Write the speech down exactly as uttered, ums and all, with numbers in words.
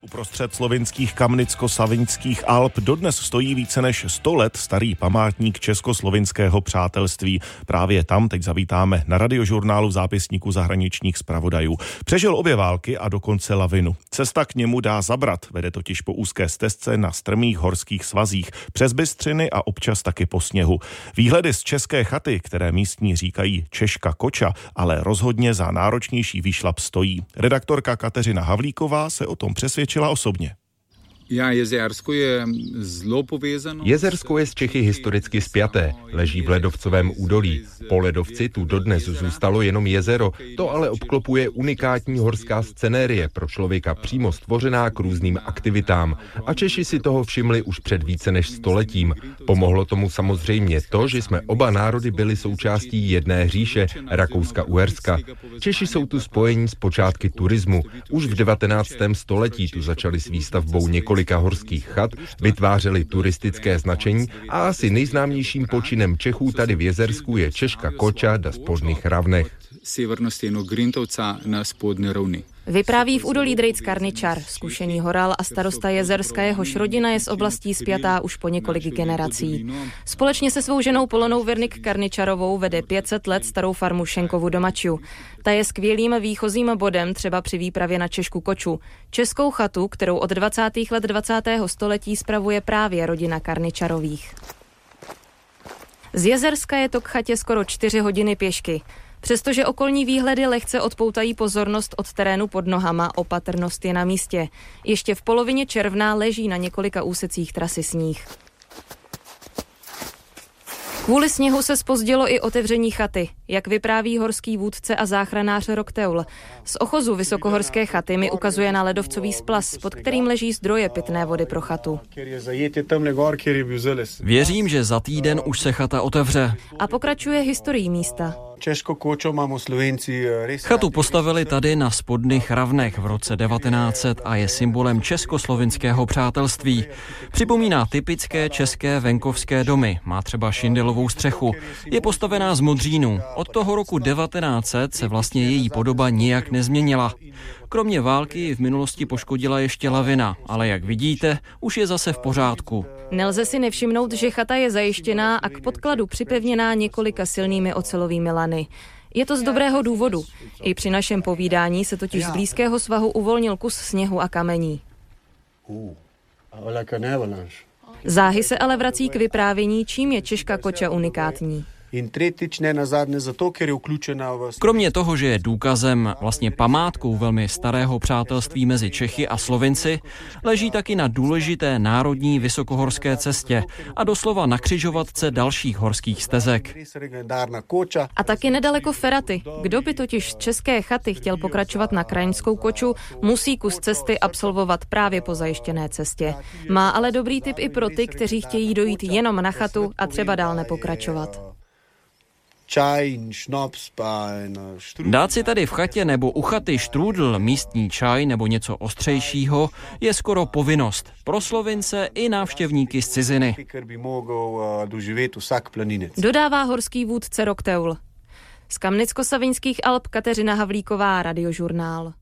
Uprostřed slovinských Kamnicko-Savinských Alp dodnes stojí více než sto let starý památník českoslovinského přátelství. Právě tam teď zavítáme na Radiožurnálu v zápisníku zahraničních zpravodajů. Přežil obě války a dokonce lavinu. Cesta k němu dá zabrat, vede totiž po úzké stezce na strmých horských svazích, přes bystřiny a občas taky po sněhu. Výhledy z české chaty, které místní říkají Češka Koča, ale rozhodně za náročnější výšlap stojí. Redaktorka Kateřina Havlíková se o tom přesvědčila osobně. Jezersko je zlo povězano. Jezersko je s Čechy historicky spjaté. Leží v ledovcovém údolí. Po ledovci tu dodnes zůstalo jenom jezero. To ale obklopuje unikátní horská scenérie, pro člověka přímo stvořená k různým aktivitám. A Češi si toho všimli už před více než stoletím. Pomohlo tomu samozřejmě to, že jsme oba národy byli součástí jedné říše, Rakouska-Uherska. Češi jsou tu spojení s počátky turismu. Už v devatenáctém století tu začali s výstavbou několik horských chat, vytvářeli turistické značení a asi nejznámějším počinem Čechů tady v Jezersku je Češka Koča na spodných ravnech. Vypráví v údolí Drejc Karničar, zkušený horal a starosta Jezerska, jehož rodina je s oblastí spjatá už po několik generací. Společně se svou ženou Polonou Vernik Karničarovou vede pět set let starou farmu Šenkovu Domačiu. Ta je skvělým výchozím bodem třeba při výpravě na Češku Koču, českou chatu, kterou od dvacátých let dvacátého století spravuje právě rodina Karničarových. Z Jezerska je to k chatě skoro čtyři hodiny pěšky. Přestože okolní výhledy lehce odpoutají pozornost od terénu pod nohama, opatrnost je na místě. Ještě v polovině června leží na několika úsecích trasy sníh. Kvůli sněhu se zpozdilo i otevření chaty, jak vypráví horský vůdce a záchranář Rokteul. Z ochozu vysokohorské chaty mi ukazuje na ledovcový splas, pod kterým leží zdroje pitné vody pro chatu. Věřím, že za týden už se chata otevře. A pokračuje historií místa. Chatu postavili tady na spodných ravnech v roce devatenáct set a je symbolem českoslovinského přátelství. Připomíná typické české venkovské domy, má třeba šindelovou střechu. Je postavená z modřínu. Od toho roku devatenáct set se vlastně její podoba nijak nezměnila. Kromě války v minulosti poškodila ještě lavina, ale jak vidíte, už je zase v pořádku. Nelze si nevšimnout, že chata je zajištěná a k podkladu připevněná několika silnými ocelovými lany. Je to z dobrého důvodu. I při našem povídání se totiž z blízkého svahu uvolnil kus sněhu a kamení. Záhy se ale vrací k vyprávění, čím je Češka Koča unikátní. Kromě toho, že je důkazem, vlastně památkou velmi starého přátelství mezi Čechy a Slovinci, leží taky na důležité národní vysokohorské cestě a doslova na křižovatce dalších horských stezek. A taky nedaleko Feraty. Kdo by totiž z české chaty chtěl pokračovat na krajinskou Koču, musí kus cesty absolvovat právě po zajištěné cestě. Má ale dobrý tip i pro ty, kteří chtějí dojít jenom na chatu a třeba dál nepokračovat. Dát si tady v chatě nebo u chaty štrůdl, místní čaj nebo něco ostřejšího je skoro povinnost pro Slovince i návštěvníky z ciziny. Dodává horský vůdce Rokteul. Z Kamnicko-Savinských Alp Kateřina Havlíková, Radiožurnál.